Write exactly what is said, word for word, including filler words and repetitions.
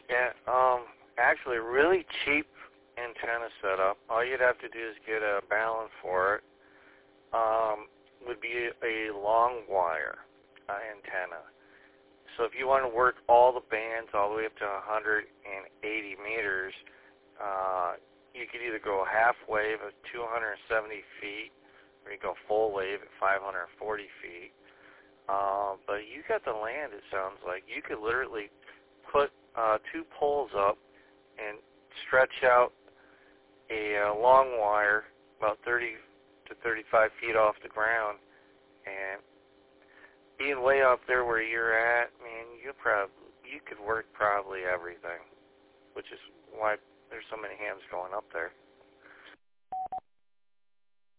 Yeah, um, actually, really cheap antenna setup. All you'd have to do is get a balun for it. Um, would be a long wire uh, antenna. So if you want to work all the bands all the way up to one hundred eighty meters, uh, you could either go half wave at two hundred seventy feet, or you go full wave at five hundred forty feet. Uh, but you got the land, it sounds like. You could literally put uh, two poles up and stretch out a uh, long wire about thirty to thirty-five feet off the ground, and being way up there where you're at, man, you probably you could work probably everything, which is why there's so many hams going up there.